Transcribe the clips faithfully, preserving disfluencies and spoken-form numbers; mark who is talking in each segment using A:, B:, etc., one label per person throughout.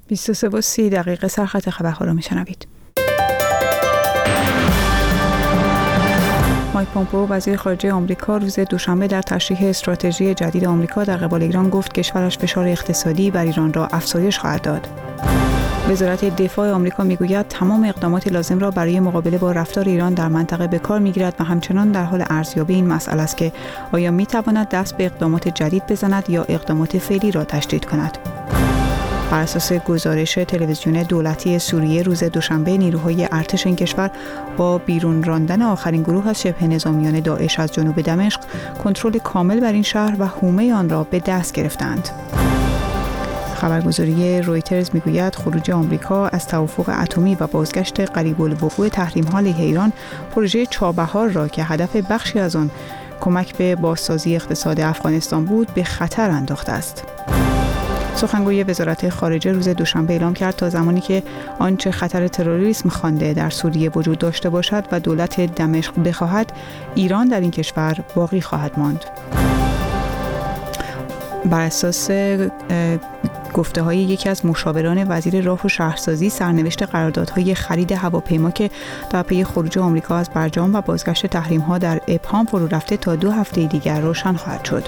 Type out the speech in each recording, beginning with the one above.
A: بیست و سه و سی دقیقه سرخط خبرها رو میشنوید. مایک پومپئو وزیر خارجه آمریکا روز دوشنبه در تشریح استراتژی جدید آمریکا در قبال ایران گفت کشورش فشار اقتصادی بر ایران را افزایش خواهد داد. وزارت دفاع آمریکا میگوید تمام اقدامات لازم را برای مقابله با رفتار ایران در منطقه به کار میگیرد و همچنان در حال ارزیابی این مسئله است که آیا میتواند دست به اقدامات جدید بزند یا اقدامات فعلی را تشدید کند. بر اساس گزارش تلویزیون دولتی سوریه روز دوشنبه نیروهای ارتش این کشور با بیرون راندن آخرین گروه از شبه نظامیان داعش از جنوب دمشق کنترل کامل بر این شهر و حومه آن را به دست گرفتند. خبرگزاری رویترز میگوید خروج آمریکا از توافق اتمی و بازگشت قریب الوقوع تحریم‌ها علیه ایران پروژه چابهار را که هدف بخشی از آن کمک به بازسازی اقتصاد افغانستان بود به خطر انداخته است. سخنگوی وزارت خارجه روز دوشنبه اعلام کرد تا زمانی که آنچه خطر تروریسم خوانده در سوریه وجود داشته باشد و دولت دمشق بخواهد، ایران در این کشور باقی خواهد ماند. بر اساس گفته های یکی از مشاوران وزیر راه و شهرسازی، سرنوشت قراردادهای خرید هواپیما که در پی خروج آمریکا از برجام و بازگشت تحریم ها در ابهام فرو رفته تا دو هفته دیگر روشن خواهد شد.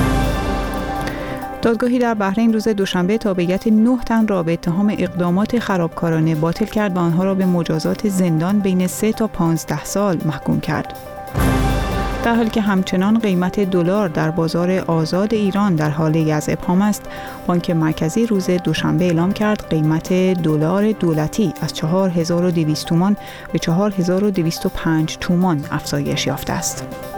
A: دادگاهی در بحرین روز دوشنبه تابعیت نه تن را به اتهام اقدامات خرابکارانه باطل کرد و آنها را به مجازات زندان بین سه تا پانزده سال محکوم کرد. در حالی که همچنان قیمت دلار در بازار آزاد ایران در حال از ابهام است، بانک مرکزی روز دوشنبه اعلام کرد قیمت دلار دولتی از چهار هزار و دویست تومان به چهار هزار و دویست و پنج تومان افزایش یافته است.